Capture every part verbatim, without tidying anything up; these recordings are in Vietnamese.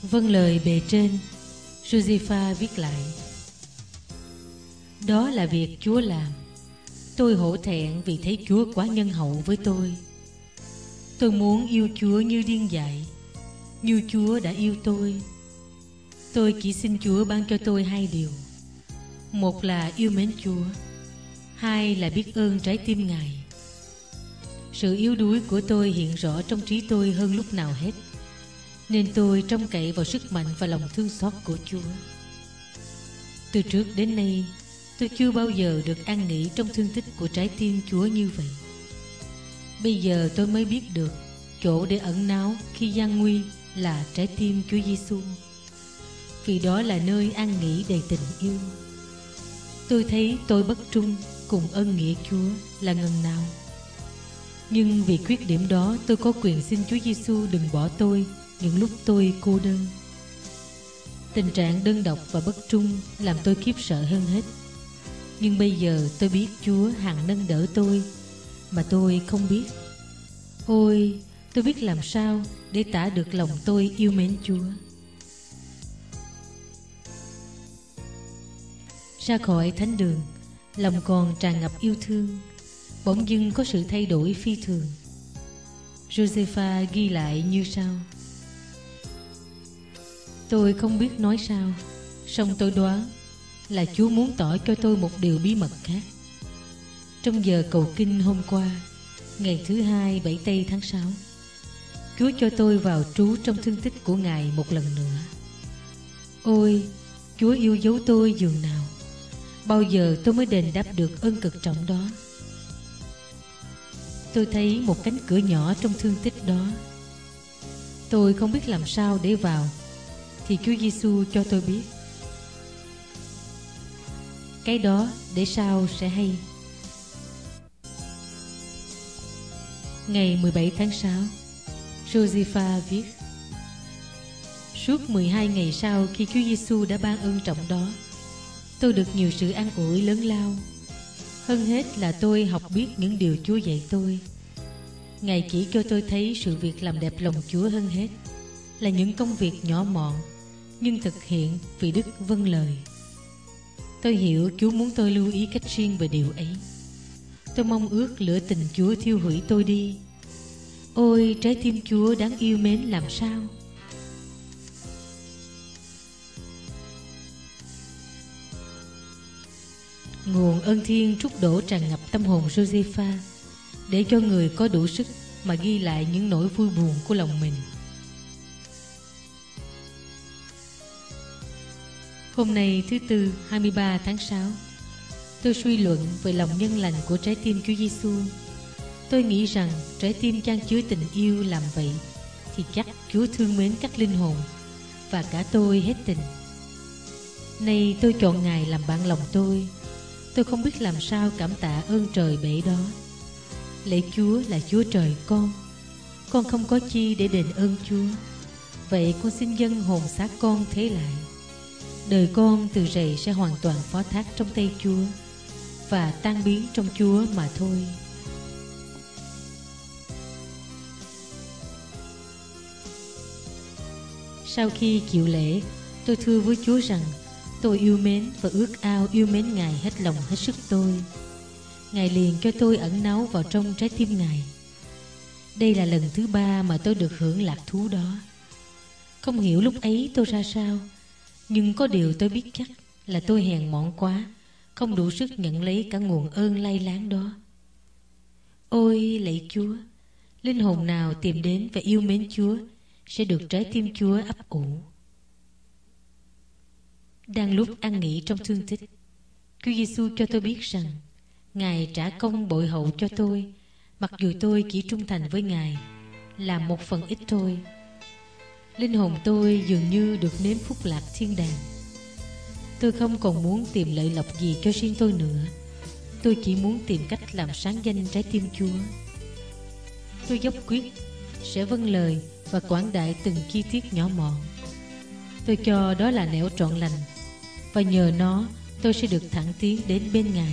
Vâng lời bề trên, Josepha viết lại. Đó là việc Chúa làm. Tôi hổ thẹn vì thấy Chúa quá nhân hậu với tôi. Tôi muốn yêu Chúa như điên dại, như Chúa đã yêu tôi. Tôi chỉ xin Chúa ban cho tôi hai điều. Một là yêu mến Chúa, hai là biết ơn trái tim Ngài. Sự yếu đuối của tôi hiện rõ trong trí tôi hơn lúc nào hết, nên tôi trông cậy vào sức mạnh và lòng thương xót của Chúa. Từ trước đến nay, tôi chưa bao giờ được an nghỉ trong thương tích của trái tim Chúa như vậy. Bây giờ tôi mới biết được chỗ để ẩn náu khi gian nguy là trái tim Chúa Giêsu, vì đó là nơi an nghỉ đầy tình yêu. Tôi thấy tôi bất trung cùng ân nghĩa Chúa là ngần nào. Nhưng vì khuyết điểm đó, tôi có quyền xin Chúa Giêsu đừng bỏ tôi những lúc tôi cô đơn. Tình trạng đơn độc và bất trung làm tôi khiếp sợ hơn hết. Nhưng bây giờ tôi biết Chúa hằng nâng đỡ tôi mà tôi không biết. Ôi, tôi biết làm sao để tả được lòng tôi yêu mến Chúa. Ra khỏi thánh đường, lòng còn tràn ngập yêu thương, bỗng dưng có sự thay đổi phi thường. Josepha ghi lại như sau. Tôi không biết nói sao, song tôi đoán là Chúa muốn tỏ cho tôi một điều bí mật khác. Trong giờ cầu kinh hôm qua, ngày thứ hai bảy tây tháng sáu, Chúa cho tôi vào trú trong thương tích của Ngài một lần nữa. Ôi, Chúa yêu dấu tôi dường nào! Bao giờ tôi mới đền đáp được ơn cực trọng đó? Tôi thấy một cánh cửa nhỏ trong thương tích đó. Tôi không biết làm sao để vào, thì Chúa Giêsu cho tôi biết. Cái đó để sau sẽ hay. Ngày mười bảy tháng sáu, Josepha viết. Suốt mười hai ngày sau khi Chúa Giêsu đã ban ơn trọng đó, tôi được nhiều sự an ủi lớn lao. Hơn hết là tôi học biết những điều Chúa dạy tôi. Ngài chỉ cho tôi thấy sự việc làm đẹp lòng Chúa hơn hết là những công việc nhỏ mọn, nhưng thực hiện vì đức vâng lời. Tôi hiểu Chúa muốn tôi lưu ý cách riêng về điều ấy. Tôi mong ước lửa tình Chúa thiêu hủy tôi đi. Ôi, trái tim Chúa đáng yêu mến làm sao! Nguồn ơn thiên trút đổ tràn ngập tâm hồn Josepha, để cho người có đủ sức mà ghi lại những nỗi vui buồn của lòng mình. Hôm nay thứ Tư hai mươi ba tháng sáu, tôi suy luận về lòng nhân lành của trái tim Chúa Giêsu. Tôi nghĩ rằng trái tim chan chứa tình yêu làm vậy thì chắc Chúa thương mến các linh hồn và cả tôi hết tình. Nay tôi chọn Ngài làm bạn lòng tôi. Tôi không biết làm sao cảm tạ ơn trời bể đó. Lạy Chúa là Chúa trời con. Con không có chi để đền ơn Chúa. Vậy con xin dâng hồn xác con thế lại. Đời con từ rày sẽ hoàn toàn phó thác trong tay Chúa và tan biến trong Chúa mà thôi. Sau khi chịu lễ, tôi thưa với Chúa rằng tôi yêu mến và ước ao yêu mến Ngài hết lòng hết sức tôi. Ngài liền cho tôi ẩn náu vào trong trái tim Ngài. Đây là lần thứ ba mà tôi được hưởng lạc thú đó. Không hiểu lúc ấy tôi ra sao, nhưng có điều tôi biết chắc là tôi hèn mọn quá, không đủ sức nhận lấy cả nguồn ơn lay láng đó. Ôi lạy Chúa, linh hồn nào tìm đến và yêu mến Chúa sẽ được trái tim Chúa ấp ủ. Đang lúc ăn nghỉ trong thương tích, Chúa Giêsu cho tôi biết rằng Ngài trả công bội hậu cho tôi, mặc dù tôi chỉ trung thành với Ngài làm một phần ít thôi. Linh hồn tôi dường như được nếm phúc lạc thiên đàng. Tôi không còn muốn tìm lợi lộc gì cho riêng tôi nữa. Tôi chỉ muốn tìm cách làm sáng danh trái tim Chúa. Tôi dốc quyết sẽ vâng lời và quảng đại từng chi tiết nhỏ mọn. Tôi cho đó là nẻo trọn lành, và nhờ nó tôi sẽ được thẳng tiến đến bên Ngài.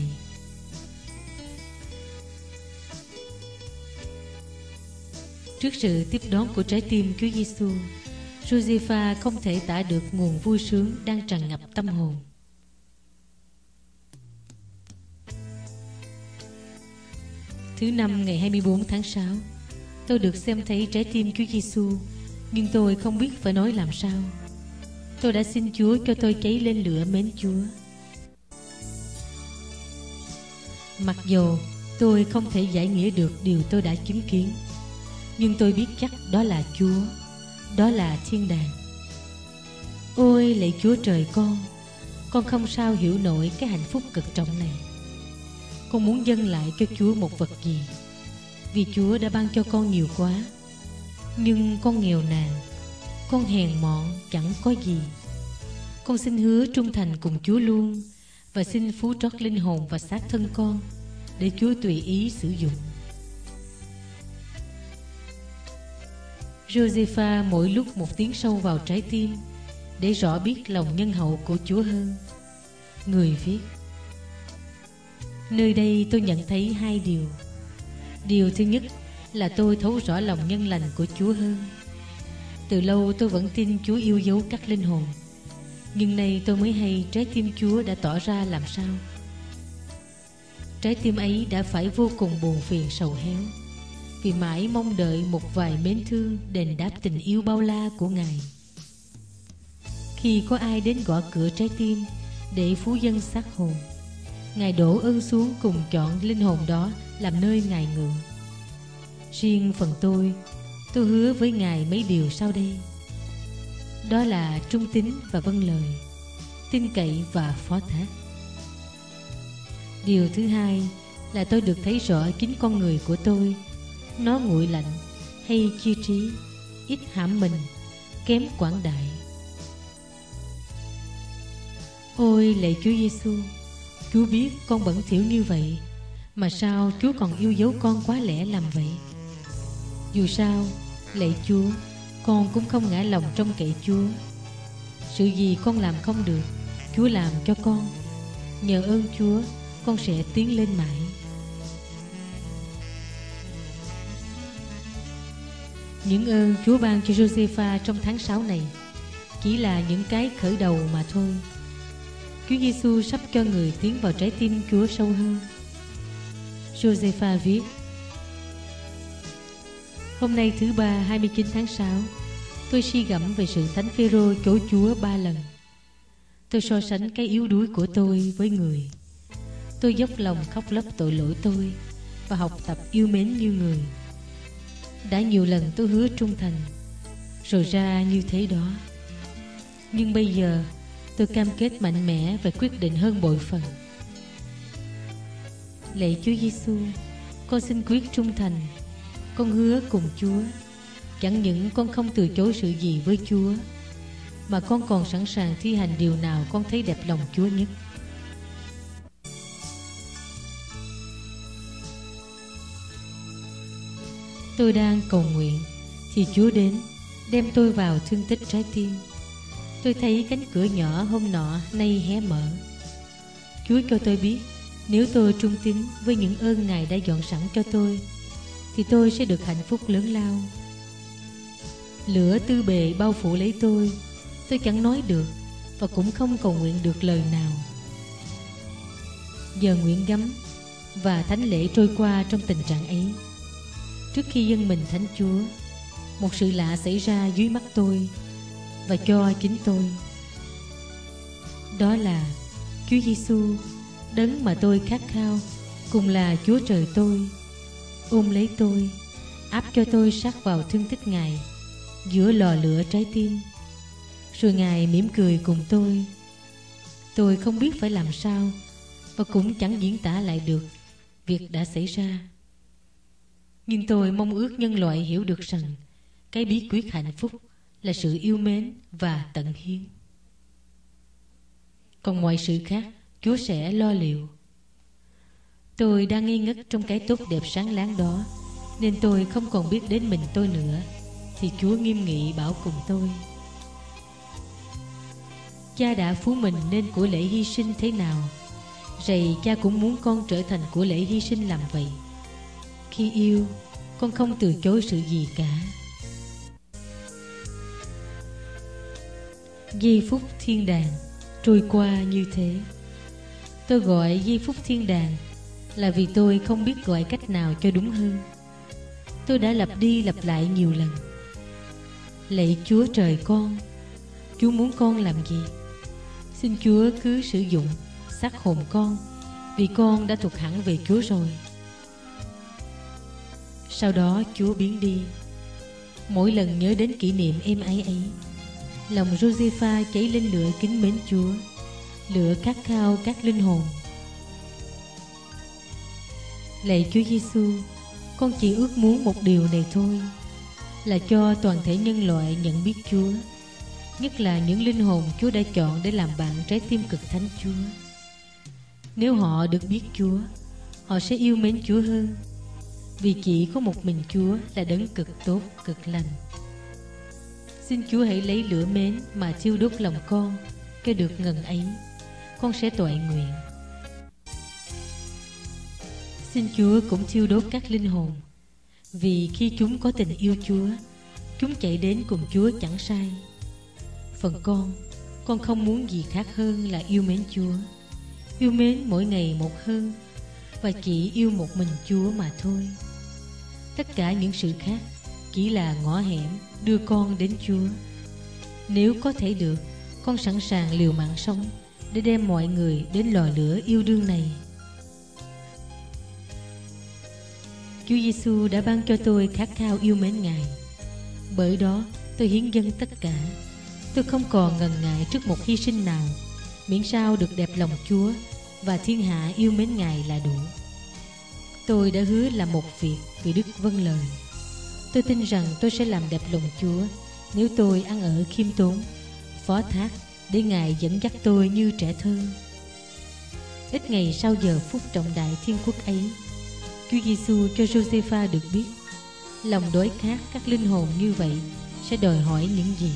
Trước sự tiếp đón của trái tim Chúa Giêsu, Josepha không thể tả được nguồn vui sướng đang tràn ngập tâm hồn. Thứ năm ngày hai mươi bốn tháng sáu, tôi được xem thấy trái tim Chúa Giêsu, nhưng tôi không biết phải nói làm sao. Tôi đã xin Chúa cho tôi cháy lên lửa mến Chúa. Mặc dù tôi không thể giải nghĩa được điều tôi đã chứng kiến, nhưng tôi biết chắc đó là Chúa, đó là thiên đàng. Ôi lạy Chúa trời con, con không sao hiểu nổi cái hạnh phúc cực trọng này. Con muốn dâng lại cho Chúa một vật gì, vì Chúa đã ban cho con nhiều quá. Nhưng con nghèo nàn, con hèn mọn chẳng có gì. Con xin hứa trung thành cùng Chúa luôn, và xin phú trót linh hồn và xác thân con, để Chúa tùy ý sử dụng. Josepha mỗi lúc một tiếng sâu vào trái tim, để rõ biết lòng nhân hậu của Chúa hơn. Người viết: nơi đây tôi nhận thấy hai điều. Điều thứ nhất là tôi thấu rõ lòng nhân lành của Chúa hơn. Từ lâu tôi vẫn tin Chúa yêu dấu các linh hồn, nhưng nay tôi mới hay trái tim Chúa đã tỏ ra làm sao. Trái tim ấy đã phải vô cùng buồn phiền sầu héo, vì mãi mong đợi một vài mến thương đền đáp tình yêu bao la của Ngài. Khi có ai đến gõ cửa trái tim để phú dâng xác hồn, Ngài đổ ơn xuống cùng chọn linh hồn đó làm nơi Ngài ngự. Riêng phần tôi, tôi hứa với Ngài mấy điều sau đây. Đó là trung tín và vâng lời, tin cậy và phó thác. Điều thứ hai là tôi được thấy rõ chính con người của tôi. Nó nguội lạnh hay chi trí, ít hãm mình, kém quảng đại. Ôi lạy Chúa Giêsu, Chúa biết con bẩn thỉu như vậy, mà sao Chúa còn yêu dấu con quá lẽ làm vậy? Dù sao, lạy Chúa, con cũng không ngã lòng trông cậy Chúa. Sự gì con làm không được, Chúa làm cho con. Nhờ ơn Chúa, con sẽ tiến lên mãi. Những ơn Chúa ban cho Josepha trong tháng sáu này chỉ là những cái khởi đầu mà thôi. Chúa Giêsu sắp cho người tiến vào trái tim Chúa sâu hơn. Josepha viết: hôm nay thứ ba hai mươi chín tháng sáu, tôi suy gẫm về sự thánh Phêrô chối Chúa ba lần. Tôi so sánh cái yếu đuối của tôi với người. Tôi dốc lòng khóc lóc tội lỗi tôi và học tập yêu mến như người. Đã nhiều lần tôi hứa trung thành, rồi ra như thế đó. Nhưng bây giờ tôi cam kết mạnh mẽ và quyết định hơn bội phần. Lạy Chúa Giêsu, con xin quyết trung thành. Con hứa cùng Chúa, chẳng những con không từ chối sự gì với Chúa, mà con còn sẵn sàng thi hành điều nào con thấy đẹp lòng Chúa nhất. Tôi đang cầu nguyện thì Chúa đến, đem tôi vào thương tích trái tim. Tôi thấy cánh cửa nhỏ hôm nọ nay hé mở. Chúa cho tôi biết, nếu tôi trung tín với những ơn Ngài đã dọn sẵn cho tôi, thì tôi sẽ được hạnh phúc lớn lao. Lửa tư bề bao phủ lấy tôi. Tôi chẳng nói được và cũng không cầu nguyện được lời nào. Giờ nguyện gấm và thánh lễ trôi qua trong tình trạng ấy. Trước khi dâng mình thánh Chúa, một sự lạ xảy ra dưới mắt tôi và cho chính tôi. Đó là Chúa Giêsu, đấng mà tôi khát khao, cùng là Chúa trời tôi, ôm lấy tôi, áp cho tôi sát vào thương tích Ngài giữa lò lửa trái tim. Rồi Ngài mỉm cười cùng tôi. Tôi không biết phải làm sao, và cũng chẳng diễn tả lại được việc đã xảy ra. Nhưng tôi mong ước nhân loại hiểu được rằng cái bí quyết hạnh phúc là sự yêu mến và tận hiến. Còn mọi sự khác Chúa sẽ lo liệu. Tôi đang nghi ngất trong cái tốt đẹp sáng láng đó, nên tôi không còn biết đến mình tôi nữa. Thì Chúa nghiêm nghị bảo cùng tôi: Cha đã phú mình nên của lễ hy sinh thế nào, rày Cha cũng muốn con trở thành của lễ hy sinh làm vậy. Khi yêu, con không từ chối sự gì cả. Giây phút thiên đàng trôi qua như thế. Tôi gọi giây phút thiên đàng là vì tôi không biết gọi cách nào cho đúng hơn. Tôi đã lặp đi lặp lại nhiều lần. Lạy Chúa Trời con, Chúa muốn con làm gì? Xin Chúa cứ sử dụng xác hồn con, vì con đã thuộc hẳn về Chúa rồi. Sau đó Chúa biến đi. Mỗi lần nhớ đến kỷ niệm êm ái ấy, lòng Josepha cháy lên lửa kính mến Chúa, lửa khát khao các linh hồn. Lạy Chúa Giêsu, con chỉ ước muốn một điều này thôi, là cho toàn thể nhân loại nhận biết Chúa, nhất là những linh hồn Chúa đã chọn để làm bạn trái tim cực thánh Chúa. Nếu họ được biết Chúa, họ sẽ yêu mến Chúa hơn, vì chỉ có một mình Chúa là đấng cực tốt, cực lành. Xin Chúa hãy lấy lửa mến mà thiêu đốt lòng con, cho được ngần ấy, con sẽ toại nguyện. Xin Chúa cũng thiêu đốt các linh hồn, vì khi chúng có tình yêu Chúa, chúng chạy đến cùng Chúa chẳng sai. Phần con, con không muốn gì khác hơn là yêu mến Chúa, yêu mến mỗi ngày một hơn, và chỉ yêu một mình Chúa mà thôi. Tất cả những sự khác chỉ là ngõ hẻm đưa con đến Chúa. Nếu có thể được, con sẵn sàng liều mạng sống để đem mọi người đến lò lửa yêu đương này. Chúa Giêsu đã ban cho tôi khát khao yêu mến Ngài. Bởi đó tôi hiến dâng tất cả. Tôi không còn ngần ngại trước một hy sinh nào, miễn sao được đẹp lòng Chúa và thiên hạ yêu mến Ngài là đủ. Tôi đã hứa làm một việc vì Đức vâng lời. Tôi tin rằng tôi sẽ làm đẹp lòng Chúa nếu tôi ăn ở khiêm tốn, phó thác để Ngài dẫn dắt tôi như trẻ thơ. Ít ngày sau giờ phút trọng đại thiên quốc ấy, Chúa Giêsu cho Josepha được biết lòng đói khát các linh hồn như vậy sẽ đòi hỏi những gì.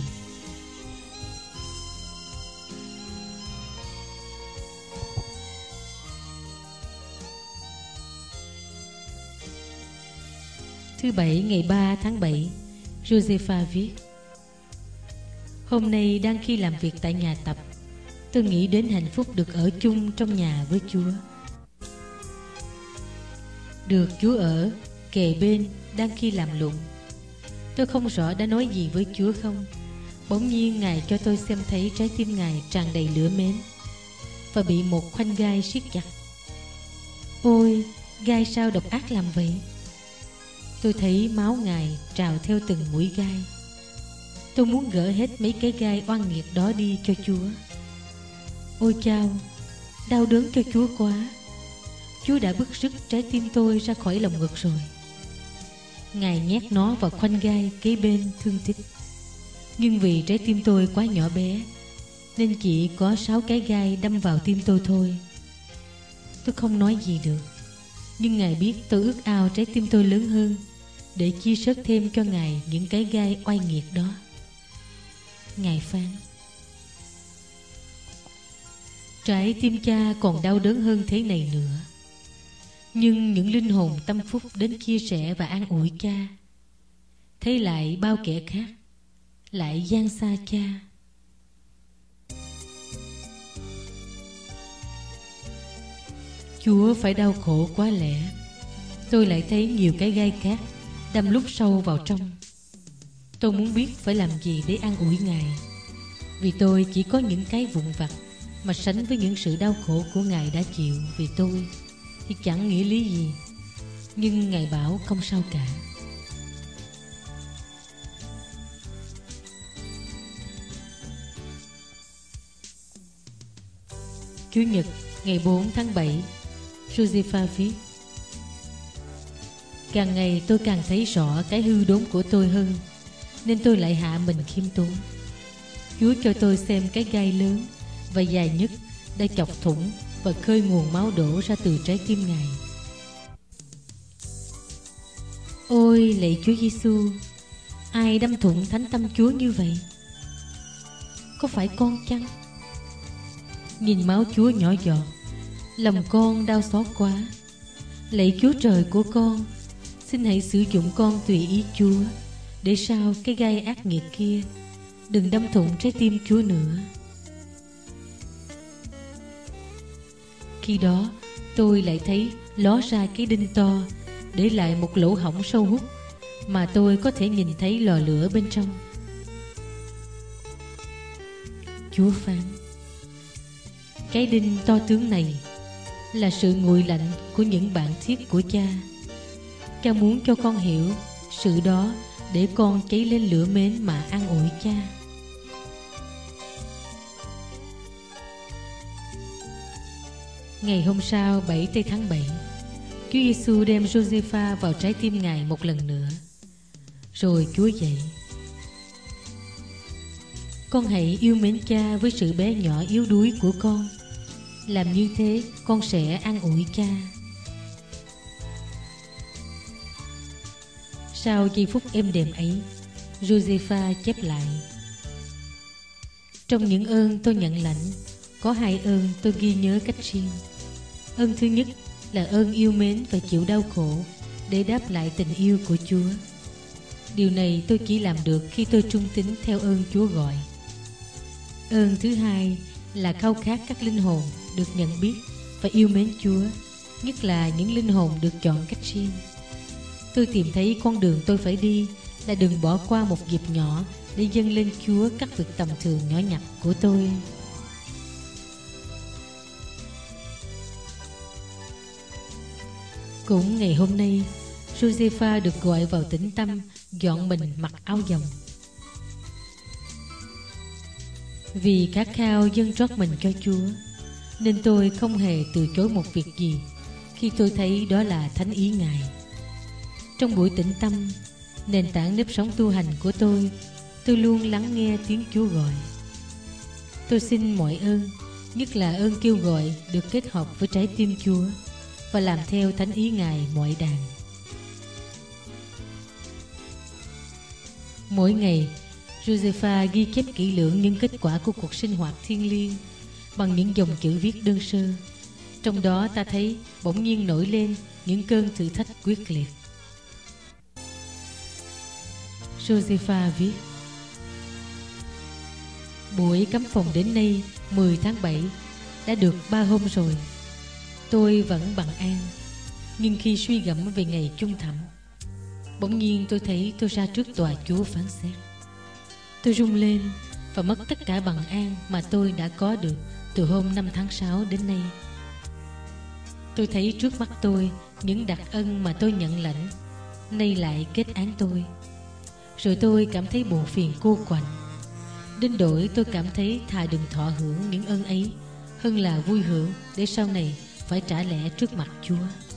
Thứ Bảy ngày ba tháng bảy, Josepha viết: Hôm nay đang khi làm việc tại nhà tập, tôi nghĩ đến hạnh phúc được ở chung trong nhà với Chúa. Được Chúa ở kề bên đang khi làm lụng. Tôi không rõ đã nói gì với Chúa không. Bỗng nhiên Ngài cho tôi xem thấy trái tim Ngài tràn đầy lửa mến và bị một khoanh gai siết chặt. Ôi, gai sao độc ác làm vậy? Tôi thấy máu Ngài trào theo từng mũi gai. Tôi muốn gỡ hết mấy cái gai oan nghiệt đó đi cho Chúa. Ôi chao, đau đớn cho Chúa quá. Chúa đã bứt rứt trái tim tôi ra khỏi lồng ngực rồi. Ngài nhét nó vào khoanh gai kế bên thương tích. Nhưng vì trái tim tôi quá nhỏ bé, nên chỉ có sáu cái gai đâm vào tim tôi thôi. Tôi không nói gì được, nhưng Ngài biết tôi ước ao trái tim tôi lớn hơn, để chia sớt thêm cho Ngài những cái gai oai nghiệt đó. Ngài phán: Trái tim cha còn đau đớn hơn thế này nữa. Nhưng những linh hồn tâm phúc đến chia sẻ và an ủi cha, thấy lại bao kẻ khác lại gian xa cha. Chúa phải đau khổ quá lẽ. Tôi lại thấy nhiều cái gai khác đâm lúc sâu vào trong. Tôi muốn biết phải làm gì để an ủi Ngài, vì tôi chỉ có những cái vụn vặt mà sánh với những sự đau khổ của Ngài đã chịu vì tôi thì chẳng nghĩa lý gì. Nhưng Ngài bảo không sao cả. Chủ nhật ngày bốn tháng bảy, Josepha viết: Càng ngày tôi càng thấy rõ cái hư đốn của tôi hơn, nên tôi lại hạ mình khiêm tốn. Chúa cho tôi xem cái gai lớn và dài nhất đã chọc thủng và khơi nguồn máu đổ ra từ trái tim Ngài. Ôi lạy Chúa Giêsu, ai đâm thủng thánh tâm Chúa như vậy? Có phải con chăng? Nhìn máu Chúa nhỏ giọt, lòng con đau xót quá. Lạy Chúa Trời của con, xin hãy sử dụng con tùy ý Chúa, để sao cái gai ác nghiệt kia đừng đâm thủng trái tim Chúa nữa. Khi đó tôi lại thấy ló ra cái đinh to, để lại một lỗ hổng sâu hút mà tôi có thể nhìn thấy lò lửa bên trong. Chúa phán: cái đinh to tướng này là sự nguội lạnh của những bạn thiết của cha. Cha muốn cho con hiểu sự đó để con cháy lên lửa mến mà an ủi cha. Ngày hôm sau, bảy tây tháng bảy, Chúa Giêsu đem Giô-se-pha vào trái tim Ngài một lần nữa. Rồi Chúa dạy: con hãy yêu mến cha với sự bé nhỏ yếu đuối của con. Làm như thế, con sẽ an ủi cha. Sau giây phút êm đềm ấy, Giô-se-pha chép lại: trong những ơn tôi nhận lãnh, có hai ơn tôi ghi nhớ cách riêng. Ơn thứ nhất là ơn yêu mến và chịu đau khổ để đáp lại tình yêu của Chúa. Điều này tôi chỉ làm được khi tôi trung tín theo ơn Chúa gọi. Ơn thứ hai là khao khát các linh hồn được nhận biết và yêu mến Chúa, nhất là những linh hồn được chọn cách riêng. Tôi tìm thấy con đường tôi phải đi là đừng bỏ qua một dịp nhỏ để dâng lên Chúa các việc tầm thường nhỏ nhặt của tôi. Cũng ngày hôm nay, Giô-se-pha được gọi vào tĩnh tâm dọn mình mặc áo dòng. Vì khát khao dâng trót mình cho Chúa, nên tôi không hề từ chối một việc gì khi tôi thấy đó là thánh ý Ngài. Trong buổi tĩnh tâm, nền tảng nếp sống tu hành của tôi, tôi luôn lắng nghe tiếng Chúa gọi. Tôi xin mọi ơn, nhất là ơn kêu gọi được kết hợp với trái tim Chúa và làm theo thánh ý Ngài mọi đàng. Mỗi ngày, Giô-se-pha ghi chép kỹ lưỡng những kết quả của cuộc sinh hoạt thiêng liêng bằng những dòng chữ viết đơn sơ. Trong đó ta thấy bỗng nhiên nổi lên những cơn thử thách quyết liệt. Giô-se-pha viết: buổi cắm phòng đến nay mười tháng bảy đã được ba hôm rồi. Tôi vẫn bằng an, nhưng khi suy gẫm về ngày chung thẳm, bỗng nhiên tôi thấy tôi ra trước tòa Chúa phán xét. Tôi rung lên và mất tất cả bằng an mà tôi đã có được từ hôm năm tháng sáu đến nay. Tôi thấy trước mắt tôi những đặc ân mà tôi nhận lãnh, nay lại kết án tôi. Rồi tôi cảm thấy buồn phiền cô quạnh, đến đổi tôi cảm thấy thà đừng thọ hưởng những ơn ấy hơn là vui hưởng để sau này phải trả lẽ trước mặt Chúa.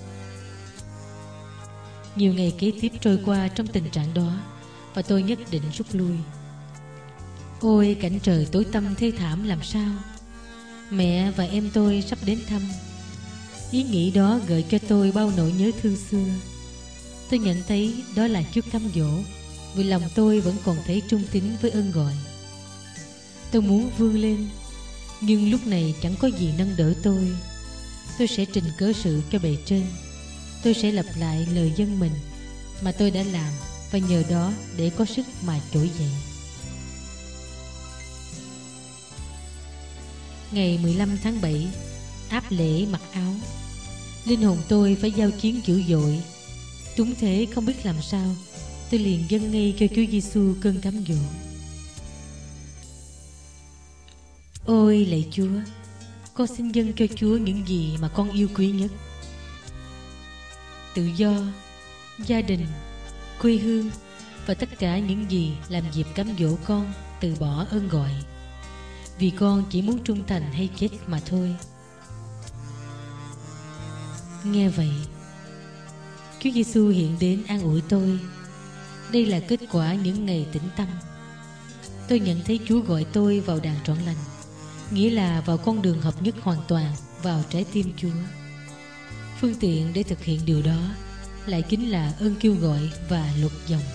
Nhiều ngày kế tiếp trôi qua trong tình trạng đó, và tôi nhất định rút lui. Ôi cảnh trời tối tăm thê thảm làm sao! Mẹ và em tôi sắp đến thăm. Ý nghĩ đó gợi cho tôi bao nỗi nhớ thương xưa. Tôi nhận thấy đó là chút cám dỗ, vì lòng tôi vẫn còn thấy trung tín với ơn gọi. Tôi muốn vươn lên, nhưng lúc này chẳng có gì nâng đỡ tôi. Tôi sẽ trình cớ sự cho bề trên. Tôi sẽ lặp lại lời dâng mình mà tôi đã làm, và nhờ đó để có sức mà trỗi dậy. Ngày mười lăm tháng bảy, áp lễ mặc áo. Linh hồn tôi phải giao chiến dữ dội. Túng thế không biết làm sao, tôi liền dâng ngay cho Chúa Giêsu cơn cám dỗ. Ôi lạy Chúa, con xin dâng cho Chúa những gì mà con yêu quý nhất: tự do, gia đình, quê hương và tất cả những gì làm dịp cám dỗ con từ bỏ ơn gọi. Vì con chỉ muốn trung thành hay chết mà thôi. Nghe vậy, Chúa Giêsu hiện đến an ủi tôi. Đây là kết quả những ngày tĩnh tâm. Tôi nhận thấy Chúa gọi tôi vào đàn trọn lành, nghĩa là vào con đường hợp nhất hoàn toàn vào trái tim Chúa. Phương tiện để thực hiện điều đó lại chính là ơn kêu gọi và luật dòng.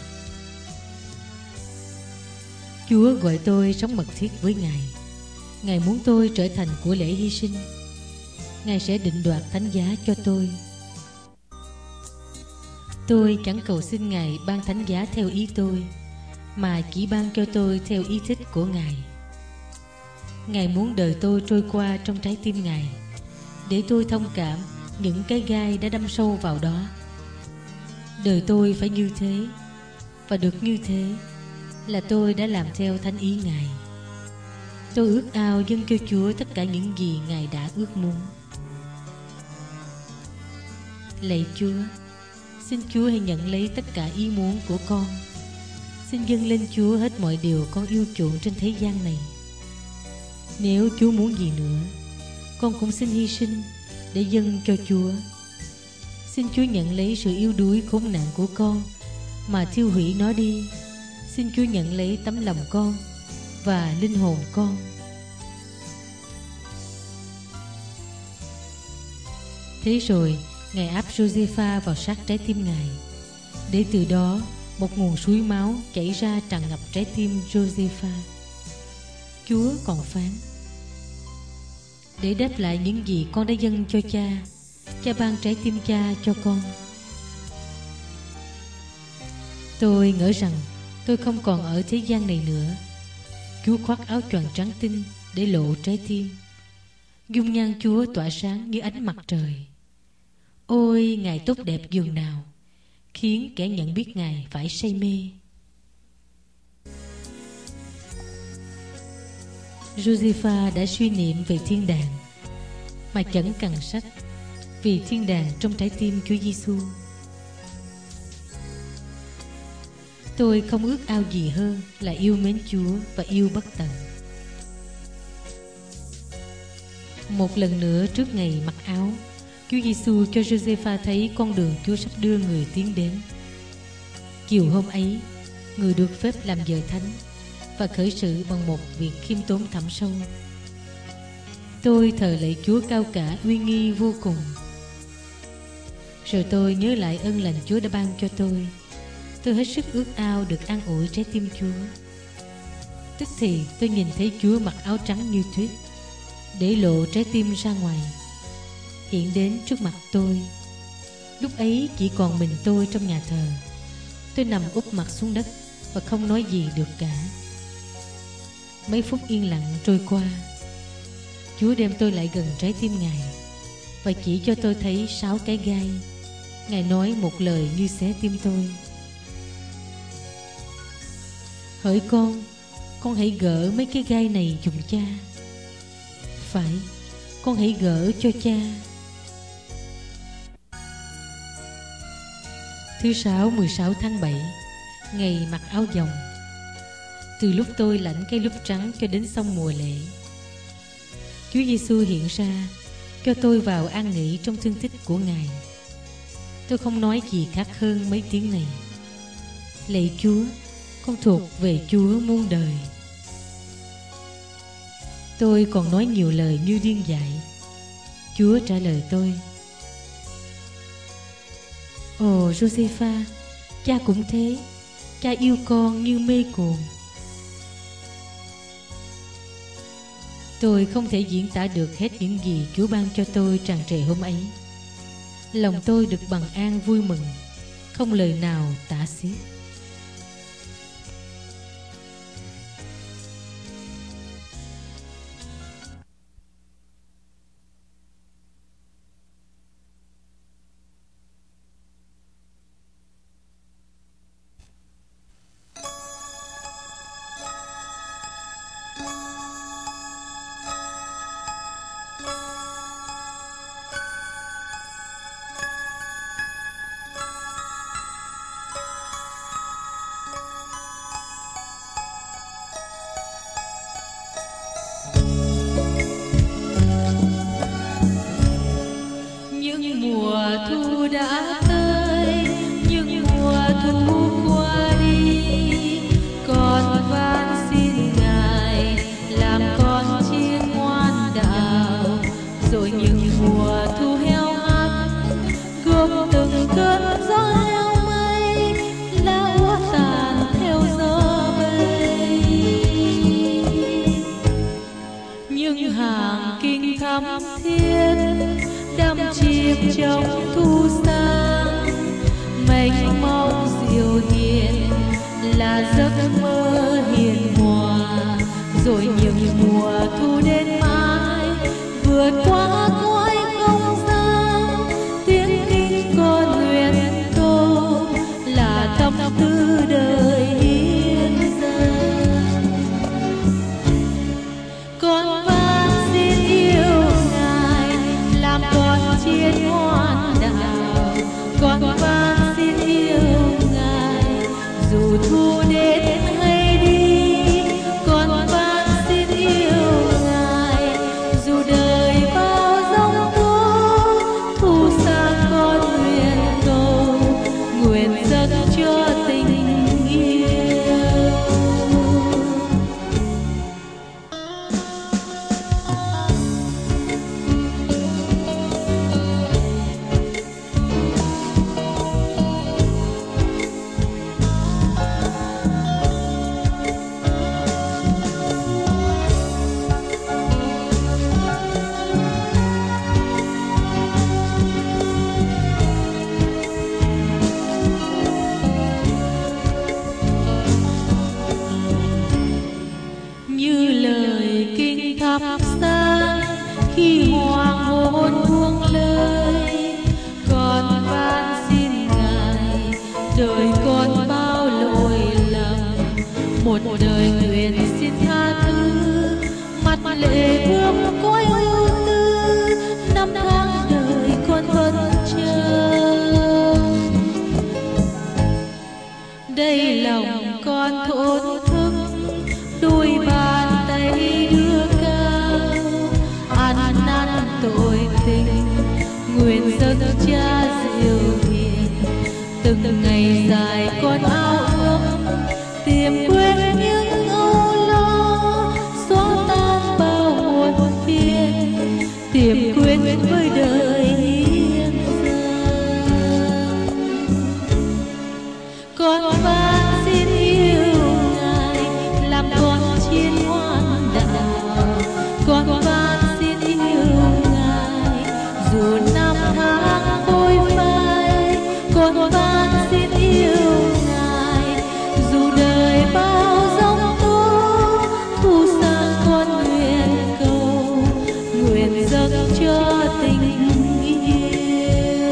Chúa gọi tôi sống mật thiết với Ngài. Ngài muốn tôi trở thành của lễ hy sinh. Ngài sẽ định đoạt thánh giá cho tôi. Tôi chẳng cầu xin Ngài ban thánh giá theo ý tôi, mà chỉ ban cho tôi theo ý thích của Ngài. Ngài muốn đời tôi trôi qua trong trái tim Ngài, để tôi thông cảm những cái gai đã đâm sâu vào đó. Đời tôi phải như thế, và được như thế là tôi đã làm theo thánh ý Ngài. Tôi ước ao dâng cho Chúa tất cả những gì Ngài đã ước muốn. Lạy Chúa, xin Chúa hãy nhận lấy tất cả ý muốn của con. Xin dâng lên Chúa hết mọi điều con yêu chuộng trên thế gian này. Nếu Chúa muốn gì nữa, con cũng xin hy sinh để dâng cho Chúa. Xin Chúa nhận lấy sự yếu đuối khốn nạn của con mà thiêu hủy nó đi. Xin Chúa nhận lấy tấm lòng con và linh hồn con. Thế rồi Ngài áp Josepha vào sát trái tim Ngài, để từ đó một nguồn suối máu chảy ra tràn ngập trái tim Josepha. Chúa còn phán: để đáp lại những gì con đã dâng cho cha, cha ban trái tim cha cho con. Tôi ngỡ rằng tôi không còn ở thế gian này nữa. Chúa khoác áo choàng trắng tinh để lộ trái tim. Dung nhan Chúa tỏa sáng như ánh mặt trời. Ôi, Ngài tốt đẹp dường nào, khiến kẻ nhận biết Ngài phải say mê. Josepha đã suy niệm về thiên đàng, mà chẳng cần sách, vì thiên đàng trong trái tim Chúa Giêsu. Tôi không ước ao gì hơn là yêu mến Chúa và yêu bất tận. Một lần nữa trước ngày mặc áo, Chúa Giêsu cho Josepha thấy con đường Chúa sắp đưa người tiến đến. Chiều hôm ấy, người được phép làm vợ thánh và khởi sự bằng một việc khiêm tốn thẳm sâu. Tôi thờ lạy Chúa cao cả uy nghi vô cùng. Rồi tôi nhớ lại ân lành Chúa đã ban cho tôi. Tôi hết sức ước ao được an ủi trái tim Chúa. Tức thì tôi nhìn thấy Chúa mặc áo trắng như tuyết, để lộ trái tim ra ngoài, hiện đến trước mặt tôi. Lúc ấy chỉ còn mình tôi trong nhà thờ. Tôi nằm úp mặt xuống đất và không nói gì được cả. Mấy phút yên lặng trôi qua. Chúa đem tôi lại gần trái tim Ngài và chỉ cho tôi thấy sáu cái gai. Ngài nói một lời như xé tim tôi: hỡi con, con hãy gỡ mấy cái gai này giùm cha. Phải, con hãy gỡ cho cha. Thứ sáu mười sáu tháng bảy, ngày mặc áo dòng. Từ lúc tôi lãnh cái lúp trắng cho đến xong mùa lễ, Chúa Giêsu hiện ra cho tôi vào an nghỉ trong thương tích của Ngài. Tôi không nói gì khác hơn mấy tiếng này: lạy Chúa, con thuộc về Chúa muôn đời. Tôi còn nói nhiều lời như điên dại. Chúa trả lời tôi: ồ Josepha, cha cũng thế. Cha yêu con như mê cuồng. Tôi không thể diễn tả được hết những gì Chúa ban cho tôi tràn trề hôm ấy. Lòng tôi được bằng an vui mừng, không lời nào tả xiết. là giấc mơ hiền hòa, rồi nhiều mùa thu đến mãi vượt qua cõi không gian. Tiếng kinh con nguyện tô là tâm tư đời hiến dâng. Con van xin yêu Ngài làm con chiên ngoan đạo. Con van xin yêu Ngài dù thu đến hay đi. Con van xin yêu Ngài dù đời bao giông tố. Thu sang con nguyện cầu, nguyện dâng cho tình yêu. Như lời kinh thắp sáng khi hoàng hôn buông lơi. Con van xin Ngài đời con bao lỗi lầm, một đời nguyện xin tha thứ. Mặt lệ vương cõi ưu tư, năm tháng đời con vẫn chờ. Đây lòng con thổn thức, đôi bàn tay đưa cao, ăn năn tội tình, nguyện dâng Cha diệu hiền. Từng ngày dài con ao ước tìm quên những âu lo, xóa tan bao muộn phiền, tìm quên với đời hiến dâng. Con van xin yêu Ngài làm con chiên ngoan đạo. Con van xin yêu Ngài dù năm tháng phôi phai. Con van xin yêu Ngài dù đời bao giông tố. Thu sang con nguyện cầu, nguyện dâng cho tình yêu.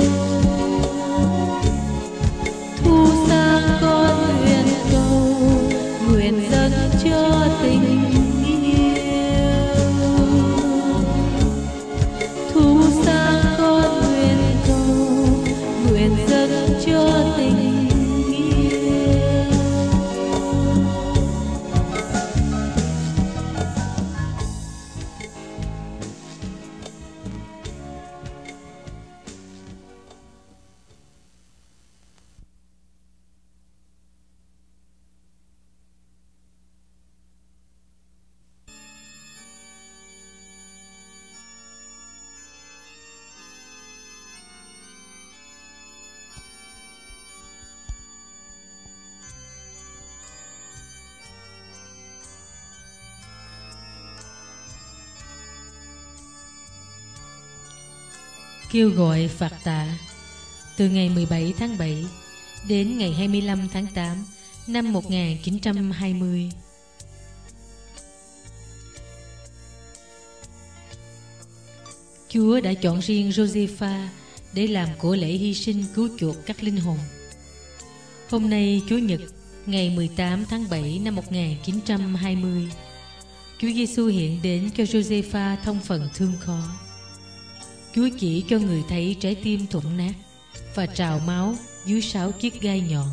Thu sang con nguyện cầu, nguyện dâng cho tình yêu. Thu sang con nguyện cầu, nguyện dâng cho tình yêu. Kêu gọi phạt tạ từ ngày mười bảy tháng bảy đến ngày hai mươi lăm tháng tám năm một nghìn chín trăm hai mươi. Chúa đã chọn riêng Josepha để làm của lễ hy sinh cứu chuộc các linh hồn. Hôm nay Chúa Nhật, ngày mười tám tháng bảy năm một nghìn chín trăm hai mươi, Chúa Giêsu hiện đến cho Josepha thông phần thương khó. Chúa chỉ cho người thấy trái tim thủng nát và trào máu dưới sáu chiếc gai nhọn.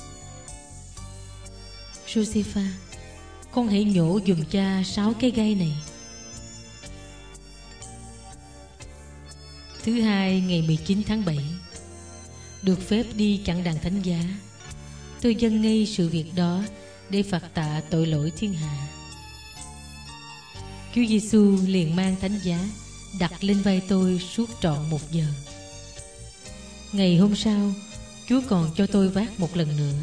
Josepha, con hãy nhổ giùm cha sáu cái gai này. Thứ hai, ngày mười chín tháng bảy, được phép đi chặn đàn thánh giá. Tôi dâng ngay sự việc đó để phạt tạ tội lỗi thiên hạ. Chúa Giêsu liền mang thánh giá đặt lên vai tôi suốt trọn một giờ. Ngày hôm sau, Chúa còn cho tôi vác một lần nữa.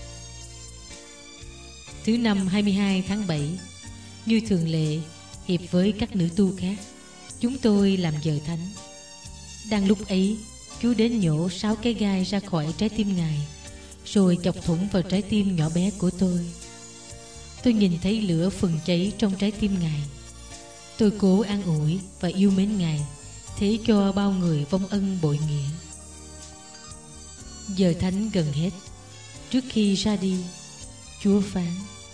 Thứ năm hai mươi hai tháng bảy, như thường lệ, hiệp với các nữ tu khác, chúng tôi làm giờ thánh. Đang lúc ấy, Chúa đến nhổ sáu cái gai ra khỏi trái tim Ngài, rồi chọc thủng vào trái tim nhỏ bé của tôi. Tôi nhìn thấy lửa phừng cháy trong trái tim Ngài. Tôi cố an ủi và yêu mến Ngài, thế cho bao người vong ân bội nghĩa. Giờ thánh gần hết. Trước khi ra đi, Chúa phán: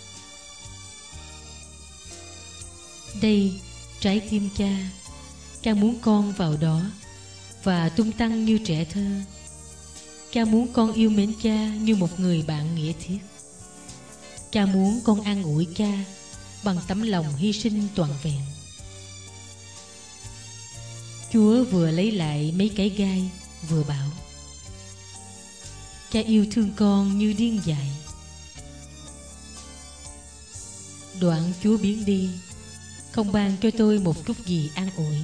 đây trái tim Cha, Cha muốn con vào đó và tung tăng như trẻ thơ. Cha muốn con yêu mến Cha như một người bạn nghĩa thiết. Cha muốn con an ủi Cha bằng tấm lòng hy sinh toàn vẹn. Chúa vừa lấy lại mấy cái gai, vừa bảo: Cha yêu thương con như điên dại. Đoạn Chúa biến đi, không ban cho tôi một chút gì an ủi.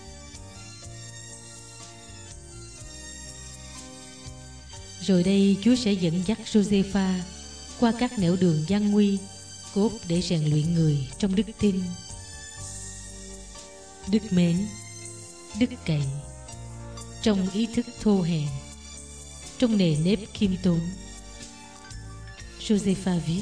Rồi đây Chúa sẽ dẫn dắt Josepha qua các nẻo đường gian nguy, cốt để rèn luyện người trong đức tin, đức mến, đức cậy, trong ý thức thô hèn, trong nề nếp khiêm tốn. Josepha viết.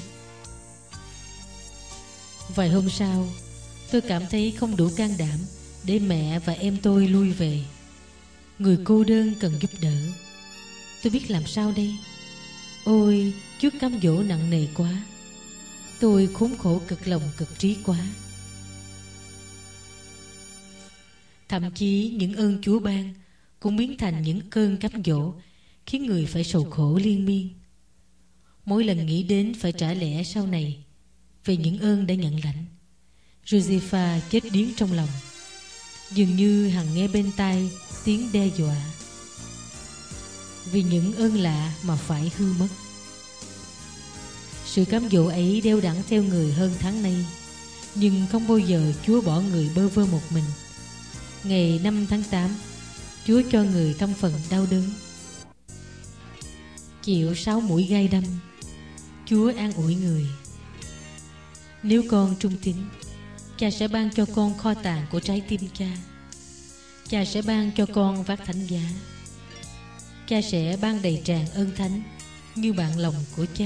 Vài hôm sau, tôi cảm thấy không đủ can đảm để mẹ và em tôi lui về. Người cô đơn cần giúp đỡ. Tôi biết làm sao đây? Ôi, trước cám dỗ nặng nề quá. Tôi khốn khổ cực lòng cực trí quá. Thậm chí những ơn Chúa ban cũng biến thành những cơn cám dỗ, khiến người phải sầu khổ liên miên. Mỗi lần nghĩ đến phải trả lẽ sau này về những ơn đã nhận lãnh, Josepha chết điếng trong lòng, dường như hằng nghe bên tai tiếng đe dọa. Vì những ơn lạ mà phải hư mất. Sự cám dỗ ấy đeo đẳng theo người hơn tháng nay, nhưng không bao giờ Chúa bỏ người bơ vơ một mình. Ngày năm tháng tám, Chúa cho người trong phần đau đớn, chịu sáu mũi gai đâm. Chúa an ủi người: nếu con trung tín, Cha sẽ ban cho con kho tàng của trái tim Cha. Cha sẽ ban cho con vác thánh giá. Cha sẽ ban đầy tràn ơn thánh như bạn lòng của Cha.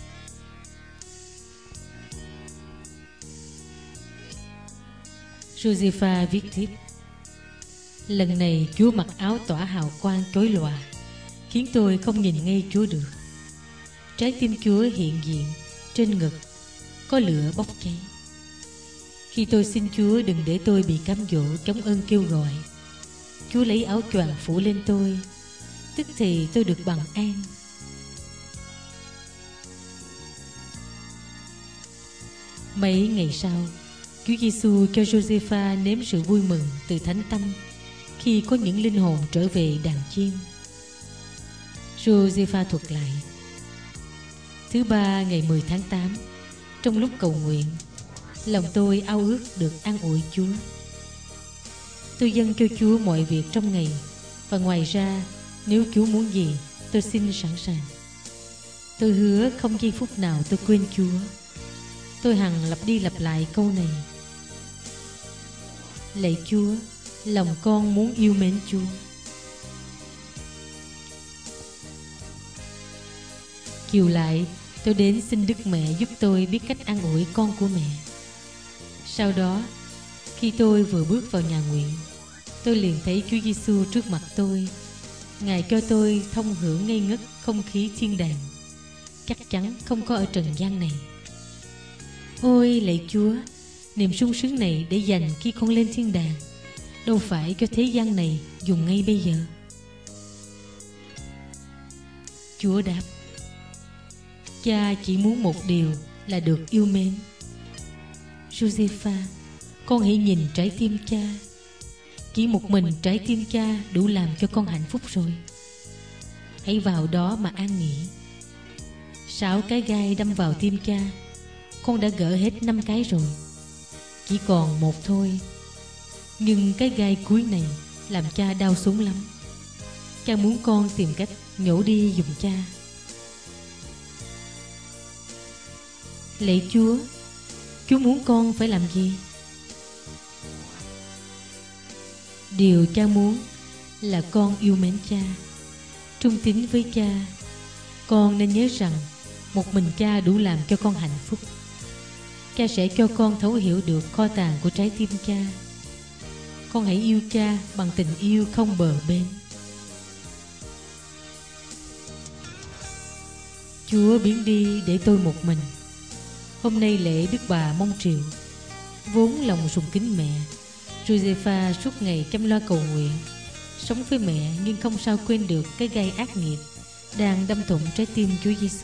Josepha viết tiếp: lần này Chúa mặc áo tỏa hào quang chói lòa, khiến tôi không nhìn ngay Chúa được. Trái tim Chúa hiện diện, trên ngực có lửa bốc cháy. Khi tôi xin Chúa đừng để tôi bị cám dỗ chống ơn kêu gọi, Chúa lấy áo choàng phủ lên tôi. Tức thì tôi được bằng an. Mấy ngày sau, Chúa Giêsu cho Josepha nếm sự vui mừng từ Thánh Tâm khi có những linh hồn trở về đàn chiên. Josepha thuật lại: thứ ba ngày mười tháng tám, trong lúc cầu nguyện, lòng tôi ao ước được an ủi Chúa. Tôi dâng cho Chúa mọi việc trong ngày, và ngoài ra, nếu Chúa muốn gì, tôi xin sẵn sàng. Tôi hứa không giây phút nào tôi quên Chúa. Tôi hằng lặp đi lặp lại câu này: lạy Chúa, lòng con muốn yêu mến Chúa. Chiều lại, tôi đến xin Đức Mẹ giúp tôi biết cách an ủi con của mẹ. Sau đó, khi tôi vừa bước vào nhà nguyện, tôi liền thấy Chúa Giêsu trước mặt tôi. Ngài cho tôi thông hưởng ngây ngất không khí thiên đàng, chắc chắn không có ở trần gian này. Ôi lạy Chúa, niềm sung sướng này để dành khi con lên thiên đàng, đâu phải cho thế gian này dùng ngay bây giờ. Chúa đáp: Cha chỉ muốn một điều là được yêu mến. Josepha, con hãy nhìn trái tim Cha. Chỉ một mình trái tim Cha đủ làm cho con hạnh phúc rồi. Hãy vào đó mà an nghỉ. Sáu cái gai đâm vào tim Cha, con đã gỡ hết năm cái rồi. Chỉ còn một thôi. Nhưng cái gai cuối này làm Cha đau súng lắm. Cha muốn con tìm cách nhổ đi giùm Cha. Lạy Chúa, Chúa muốn con phải làm gì? Điều Cha muốn là con yêu mến Cha, trung tín với Cha. Con nên nhớ rằng một mình cha đủ làm cho con hạnh phúc. Cha sẽ cho con thấu hiểu được kho tàng của trái tim cha. Con hãy yêu cha bằng tình yêu không bờ bến. Chúa biến đi để tôi một mình. Hôm nay lễ Đức Bà Mông Triệu. Vốn lòng sùng kính mẹ, Josefa suốt ngày chăm lo cầu nguyện, sống với mẹ nhưng không sao quên được cái gai ác nghiệt đang đâm thủng trái tim Chúa Giêsu.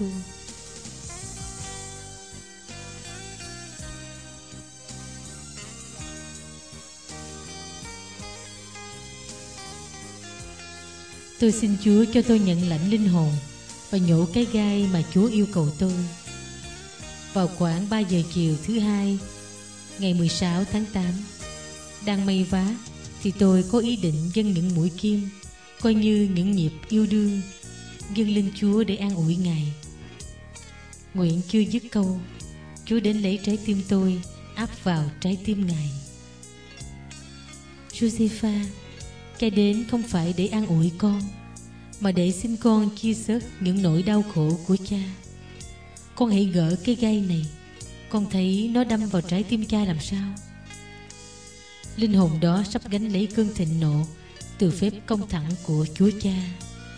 Tôi xin Chúa cho tôi nhận lãnh linh hồn và nhổ cái gai mà Chúa yêu cầu tôi. Vào khoảng ba giờ chiều thứ hai, ngày mười sáu tháng tám, đang may vá thì tôi có ý định dâng những mũi kim, coi như những nhịp yêu đương, dâng lên Chúa để an ủi Ngài. Nguyện chưa dứt câu, Chúa đến lấy trái tim tôi áp vào trái tim Ngài. Josefa, cha đến không phải để an ủi con, mà để xin con chia sớt những nỗi đau khổ của cha. Con hãy gỡ cái gai này. Con thấy nó đâm vào trái tim cha làm sao? Linh hồn đó sắp gánh lấy cơn thịnh nộ từ phép công thẳng của Chúa Cha.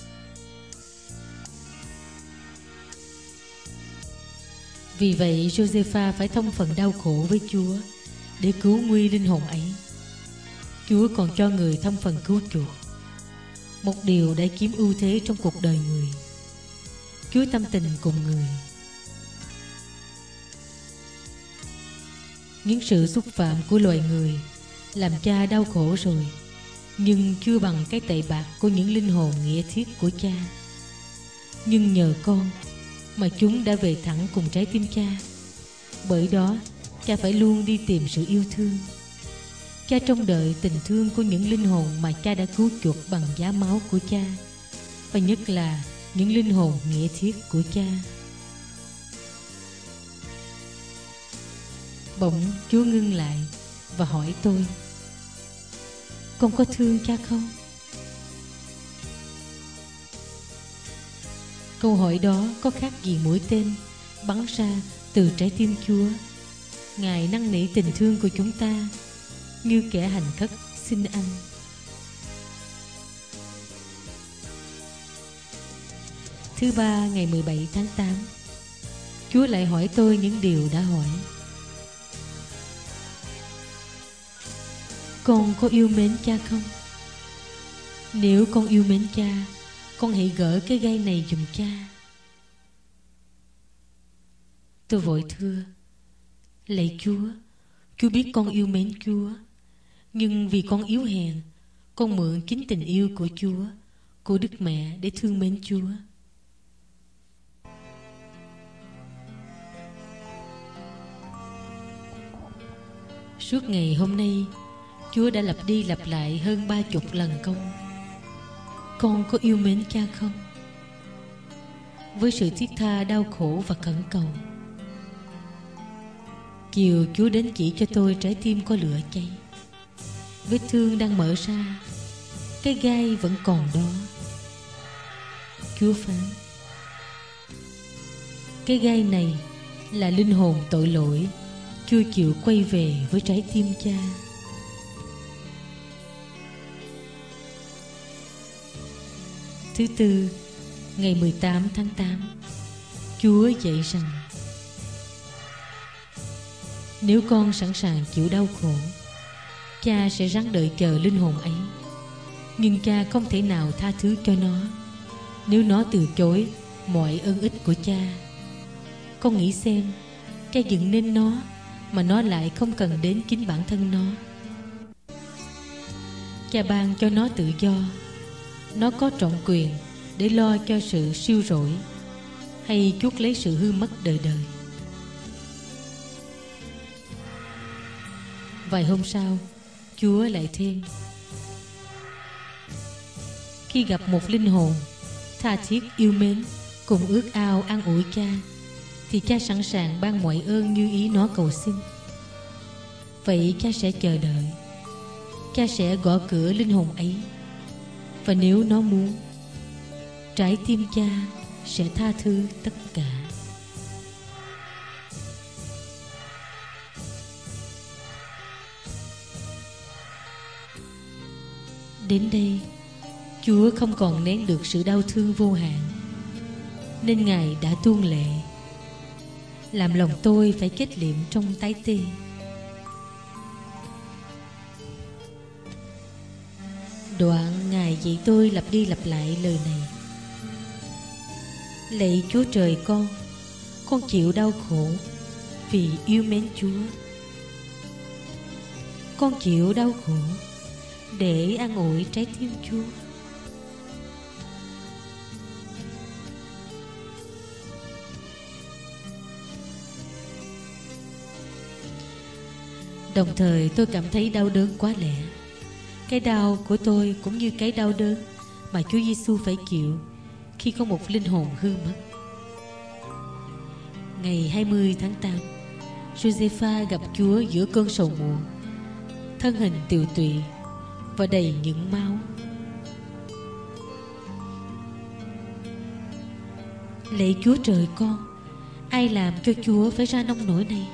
Vì vậy Josefa phải thông phần đau khổ với Chúa để cứu nguy linh hồn ấy. Chúa còn cho người thông phần cứu chuộc, một điều đã chiếm ưu thế trong cuộc đời người. Chúa tâm tình cùng người. Những sự xúc phạm của loài người làm cha đau khổ rồi, nhưng chưa bằng cái tệ bạc của những linh hồn nghĩa thiết của cha. Nhưng nhờ con mà chúng đã về thẳng cùng trái tim cha. Bởi đó cha phải luôn đi tìm sự yêu thương. Cha trông đợi tình thương của những linh hồn mà cha đã cứu chuộc bằng giá máu của cha, và nhất là những linh hồn nghĩa thiết của cha. Bỗng Chúa ngưng lại và hỏi tôi: con có thương cha không? Câu hỏi đó có khác gì mũi tên bắn ra từ trái tim Chúa. Ngài năn nỉ tình thương của chúng ta như kẻ hành khất xin ăn. Thứ ba ngày mười bảy tháng tám, Chúa lại hỏi tôi những điều đã hỏi. Con có yêu mến cha không? Nếu con yêu mến cha, con hãy gỡ cái gai này giùm cha. Tôi vội thưa: lạy Chúa, Chúa biết con yêu mến Chúa, nhưng vì con yếu hèn, con mượn chính tình yêu của Chúa, của Đức Mẹ để thương mến Chúa. Suốt ngày hôm nay, Chúa đã lặp đi lặp lại hơn ba chục lần câu: con có yêu mến cha không? Với sự thiết tha đau khổ và khẩn cầu. Chiều Chúa đến chỉ cho tôi trái tim có lửa cháy. Vết thương đang mở ra, cái gai vẫn còn đó. Chúa phán: cái gai này là linh hồn tội lỗi chưa chịu quay về với trái tim cha. Thứ tư, ngày mười tám tháng tám, Chúa dạy rằng: nếu con sẵn sàng chịu đau khổ, cha sẽ ráng đợi chờ linh hồn ấy. Nhưng cha không thể nào tha thứ cho nó nếu nó từ chối mọi ơn ích của cha. Con nghĩ xem, cha dựng nên nó mà nó lại không cần đến chính bản thân nó. Cha ban cho nó tự do. Nó có trọn quyền để lo cho sự siêu rỗi hay chuốc lấy sự hư mất đời đời. Vài hôm sau, Chúa lại thêm: khi gặp một linh hồn tha thiết yêu mến cùng ước ao an ủi cha, thì cha sẵn sàng ban mọi ơn như ý nó cầu xin. Vậy cha sẽ chờ đợi. Cha sẽ gõ cửa linh hồn ấy, và nếu nó muốn, trái tim cha sẽ tha thứ tất cả. Đến đây, Chúa không còn nén được sự đau thương vô hạn, nên Ngài đã tuôn lệ, làm lòng tôi phải kết liệm trong tái tê. Đoạn Ngài dạy tôi lặp đi lặp lại lời này: Lạy Chúa Trời con, con chịu đau khổ vì yêu mến Chúa. Con chịu đau khổ để an ủi trái tim Chúa. Đồng thời tôi cảm thấy đau đớn quá lẽ. Cái đau của tôi cũng như cái đau đớn mà Chúa Giêsu phải chịu khi có một linh hồn hư mất. Ngày hai mươi tháng tám, Josepha gặp Chúa giữa cơn sầu muộn, thân hình tiều tụy và đầy những máu. Lạy Chúa Trời con, ai làm cho Chúa phải ra nông nỗi này?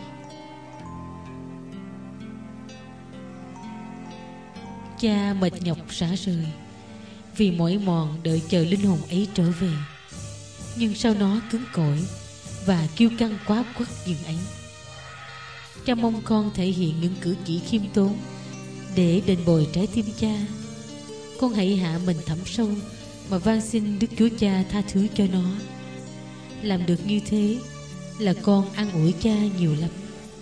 Cha mệt nhọc rã rời vì mỏi mòn đợi chờ linh hồn ấy trở về, nhưng sao nó cứng cỏi và kiêu căng quá quắt dường ấy. Cha mong con thể hiện những cử chỉ khiêm tốn để đền bồi trái tim cha. Con hãy hạ mình thẳm sâu mà van xin Đức Chúa Cha tha thứ cho nó. Làm được như thế là con an ủi cha nhiều lắm.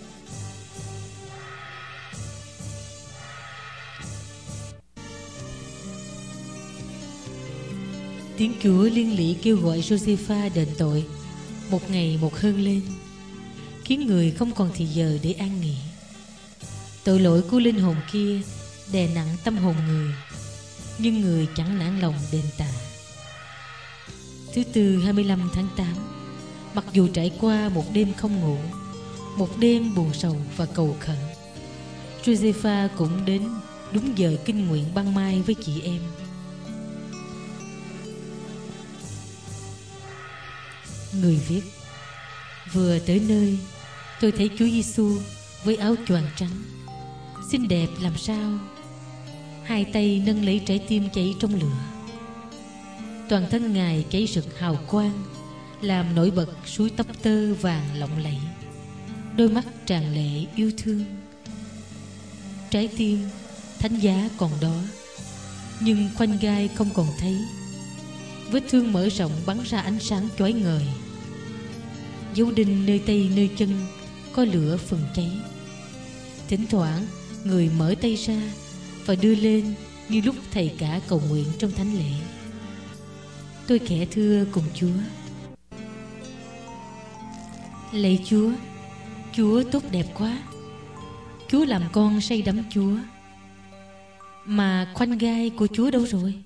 Tiếng Chúa liên lỉ kêu gọi Josepha đền tội, một ngày một hơn lên, khiến người không còn thì giờ để an nghỉ. Tội lỗi của linh hồn kia đè nặng tâm hồn người, nhưng người chẳng nản lòng đền tạ. Thứ Tư hai mươi lăm tháng tám, mặc dù trải qua một đêm không ngủ, một đêm buồn sầu và cầu khẩn, Josepha cũng đến đúng giờ kinh nguyện ban mai với chị em. Người viết: Vừa tới nơi, tôi thấy Chúa Giêsu với áo choàng trắng, xinh đẹp làm sao, hai tay nâng lấy trái tim cháy trong lửa. Toàn thân Ngài cháy rực hào quang, làm nổi bật suối tóc tơ vàng lộng lẫy. Đôi mắt tràn lệ yêu thương. Trái tim thánh giá còn đó, nhưng khoanh gai không còn thấy. Vết thương mở rộng bắn ra ánh sáng chói ngời. Dấu đinh nơi tay nơi chân có lửa phần cháy. Thỉnh thoảng người mở tay ra và đưa lên như lúc thầy cả cầu nguyện trong thánh lễ. Tôi khẽ thưa cùng Chúa: Lạy Chúa, Chúa tốt đẹp quá. Chúa làm con say đắm Chúa. Mà khoanh gai của Chúa đâu rồi?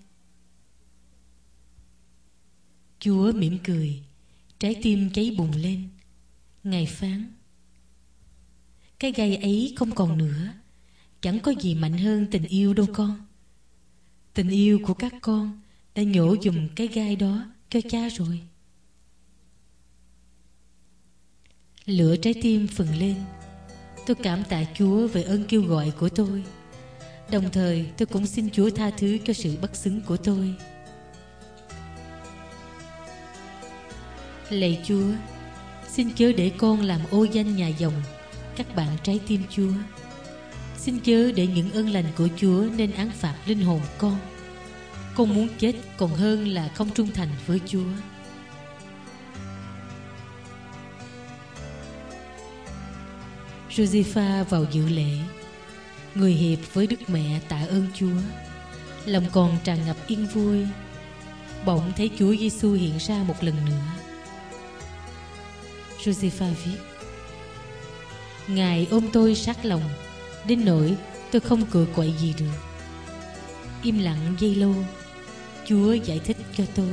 Chúa mỉm cười, trái tim cháy bùng lên. Ngài phán: Cái gai ấy không còn nữa. Chẳng có gì mạnh hơn tình yêu đâu con. Tình yêu của các con đã nhổ dùm cái gai đó cho cha rồi. Lửa trái tim phừng lên. Tôi cảm tạ Chúa về ơn kêu gọi của tôi. Đồng thời tôi cũng xin Chúa tha thứ cho sự bất xứng của tôi. Lạy Chúa, xin chớ để con làm ô danh nhà dòng các bạn trái tim Chúa. Xin chớ để những ơn lành của Chúa nên án phạt linh hồn con. Con muốn chết còn hơn là không trung thành với Chúa. Josepha vào dự lễ, người hiệp với Đức Mẹ tạ ơn Chúa, lòng còn tràn ngập yên vui. Bỗng thấy Chúa Giêsu hiện ra một lần nữa. Josepha viết: Ngài ôm tôi sát lòng, đến nỗi tôi không cựa quậy gì được. Im lặng giây lâu, Chúa giải thích cho tôi: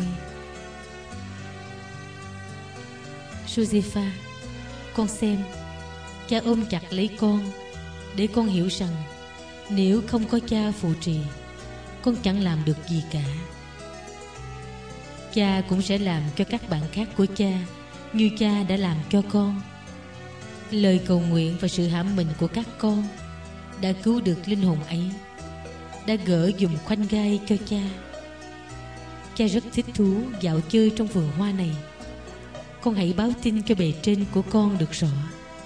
Josepha, con xem, cha ôm chặt lấy con, để con hiểu rằng nếu không có cha phù trì, con chẳng làm được gì cả. cha cũng sẽ làm cho các bạn khác của cha như cha đã làm cho con. Lời cầu nguyện và sự hãm mình của các con đã cứu được linh hồn ấy, đã gỡ dùm khoanh gai cho cha. Cha rất thích thú dạo chơi trong vườn hoa này. Con hãy báo tin cho bề trên của con được rõ.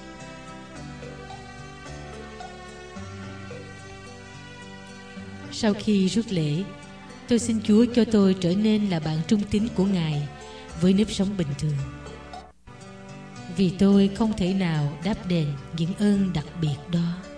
Sau khi rước lễ, tôi xin Chúa cho tôi trở nên là bạn trung tín của Ngài với nếp sống bình thường, vì tôi không thể nào đáp đền những ơn đặc biệt đó.